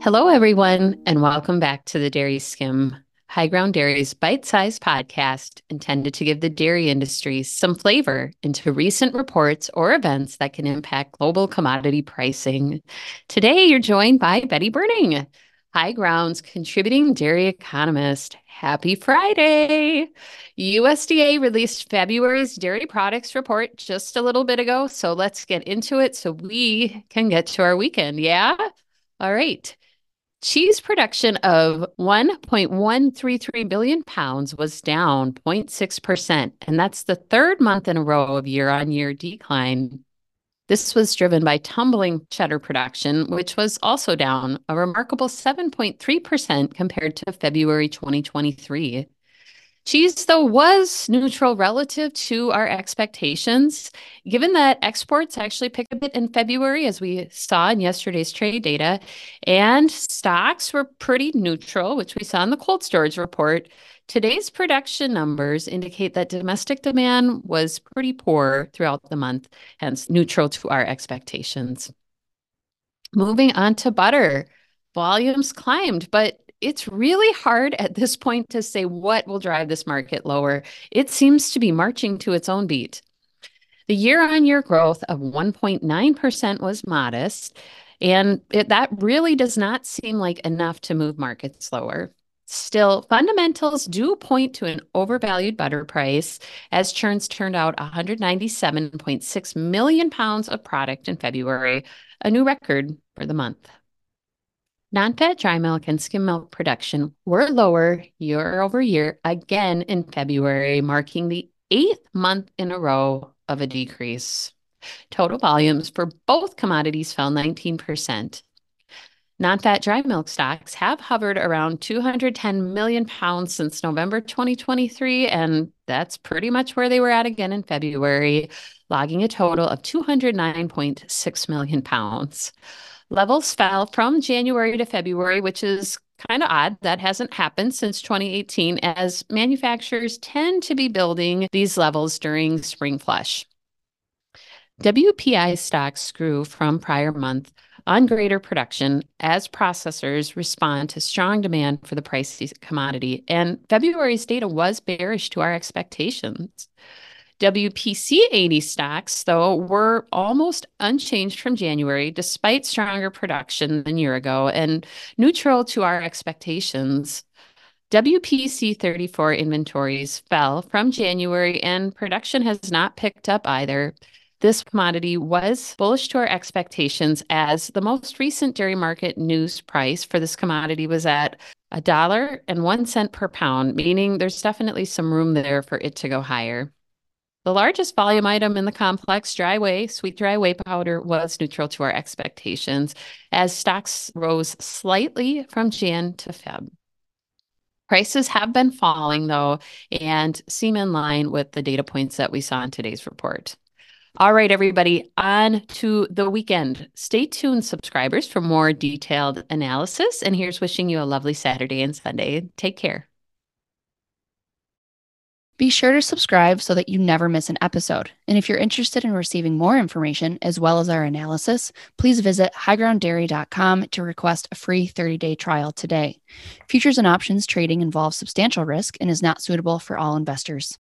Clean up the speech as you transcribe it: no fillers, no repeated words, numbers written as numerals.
Hello, everyone, and welcome back to the Dairy Skim, High Ground Dairy's bite-sized podcast intended to give the dairy industry some flavor into recent reports or events that can impact global commodity pricing. Today, you're joined by Betty Burning, High Ground's contributing dairy economist. Happy Friday! USDA released February's dairy products report just a little bit ago, so let's get into it so we can get to our weekend. Yeah? All right. Cheese production of 1.133 billion pounds was down 0.6%, and that's the third month in a row of year-on-year decline. This was driven by tumbling cheddar production, which was also down a remarkable 7.3% compared to February 2023. Cheese, though, was neutral relative to our expectations, given that exports actually picked a bit in February, as we saw in yesterday's trade data, and stocks were pretty neutral, which we saw in the cold storage report. Today's production numbers indicate that domestic demand was pretty poor throughout the month, hence neutral to our expectations. Moving on to butter, volumes climbed, but it's really hard at this point to say what will drive this market lower. It seems to be marching to its own beat. The year-on-year growth of 1.9% was modest, and that really does not seem like enough to move markets lower. Still, fundamentals do point to an overvalued butter price, as churns turned out 197.6 million pounds of product in February, a new record for the month. Non-fat dry milk and skim milk production were lower year over year again in February, marking the 8th month in a row of a decrease. Total volumes for both commodities fell 19%. Non-fat dry milk stocks have hovered around 210 million pounds since November 2023, and that's pretty much where they were at again in February, logging a total of 209.6 million pounds. Levels fell from January to February, which is kind of odd. That hasn't happened since 2018, as manufacturers tend to be building these levels during spring flush. WPI stocks grew from prior month on greater production as processors respond to strong demand for the pricey commodity, and February's data was bearish to our expectations. WPC 80 stocks, though, were almost unchanged from January, despite stronger production than a year ago and neutral to our expectations. WPC 34 inventories fell from January, and production has not picked up either. This commodity was bullish to our expectations, as the most recent dairy market news price for this commodity was at $1.01 per pound, meaning there's definitely some room there for it to go higher. The largest volume item in the complex, dry whey, sweet dry whey powder, was neutral to our expectations, as stocks rose slightly from Jan to Feb. Prices have been falling, though, and seem in line with the data points that we saw in today's report. All right, everybody, on to the weekend. Stay tuned, subscribers, for more detailed analysis, and here's wishing you a lovely Saturday and Sunday. Take care. Be sure to subscribe so that you never miss an episode. And if you're interested in receiving more information as well as our analysis, please visit highgrounddairy.com to request a free 30-day trial today. Futures and options trading involves substantial risk and is not suitable for all investors.